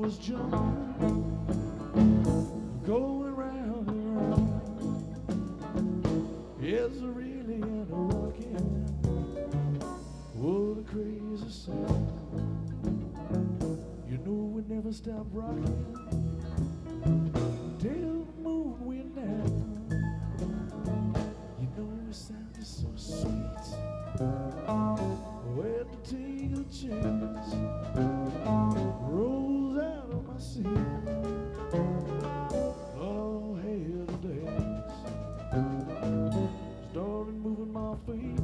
was jumping, going round and round. Yes, really in a rocking. What a crazy sound. You know we never stop rocking till the moon went down. You know it sounded so sweet when the tingle chance rose out of my seat. Oh, hail to dance. Started moving my feet.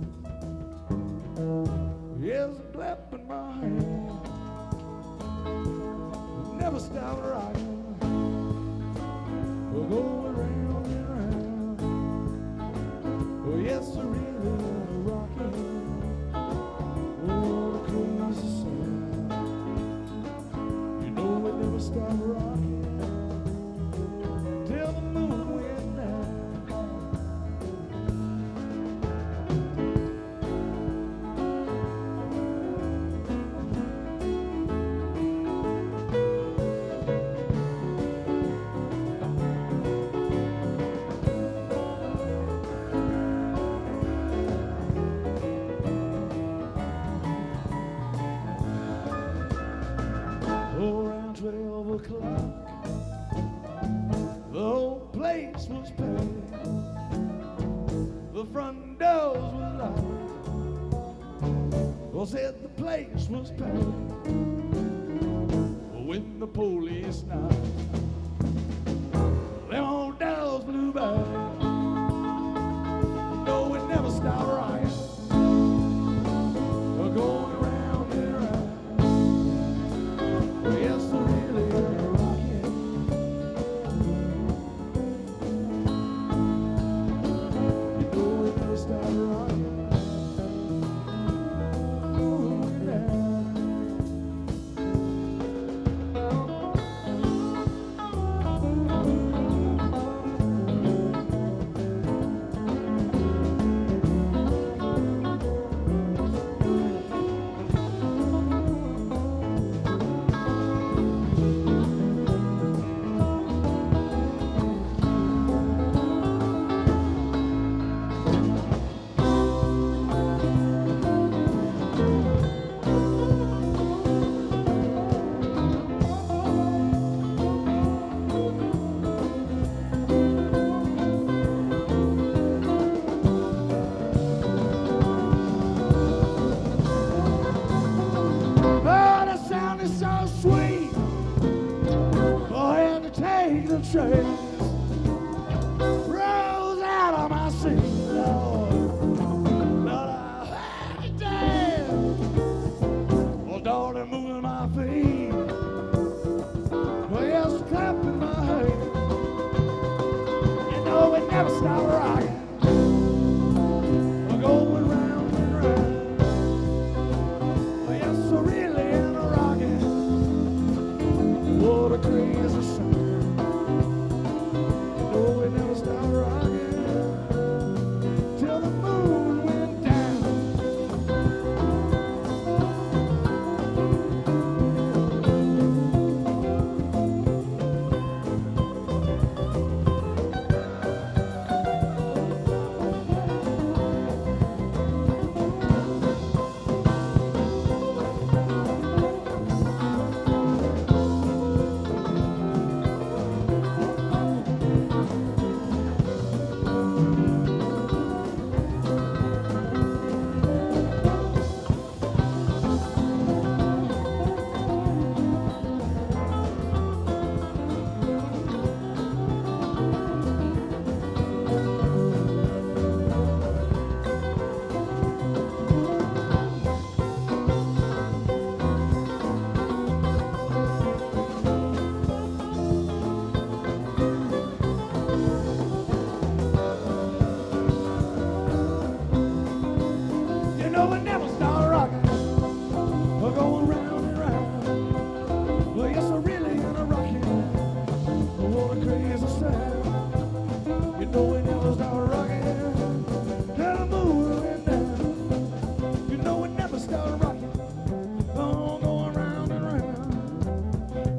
Yes, clapping my hands. Never stop rocking. We're going round and round. Oh, yes, I really rocking. Oh, the crazy sound. You know we never stop rocking till the moon went down. Around 12 o'clock, the whole place was packed. The front doors were locked. Well, said the place was packed. When the police knocked, them old doors blew back. No, we never stopped rocking. We're going round and round. Yes, I really rocking. You know we never stop rocking. Ooh, yeah. Oh, the sound is so sweet. Go ahead and take the train. Rose out of my seat. Lord, Lord, I damn. Oh, darling, moving my feet. Well, yes, clapping my hands. You know we never stop rocking. We're going round and round. Well, yes, so really in a rocking. What a crazy sound.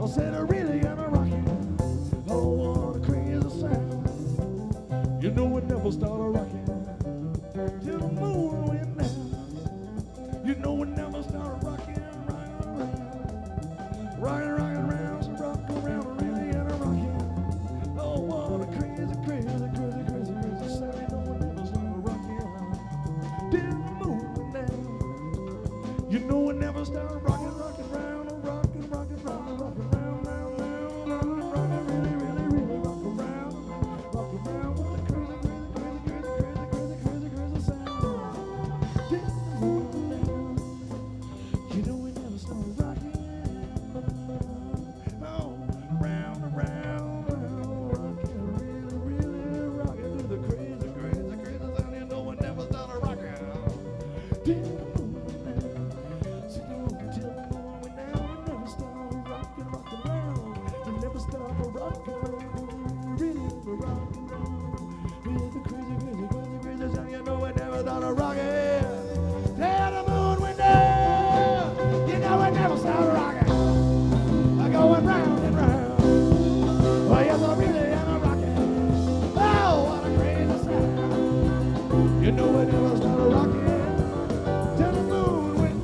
I said I really got a rockin'. Oh, what a crazy sound. You know it never started rocking till the moon went down. You know it never started rocking, rocking around, so rock around, really got a rockin'. Oh, what a crazy sound. You know it never started rocking till the moon went down. You know it never started rocking round, rocking round, rocking round, rocking round, really rock around with a crazy sound. Till the moon went down. You know it never started rocking. Oh, round and round, rocking, really rocking to the crazy sound. You know it never started rocking. Till the moon went down. So you know till the moon went down, it never started rocking around. It never started rocking, really rocking with the crazy sound. You know it never started rocking.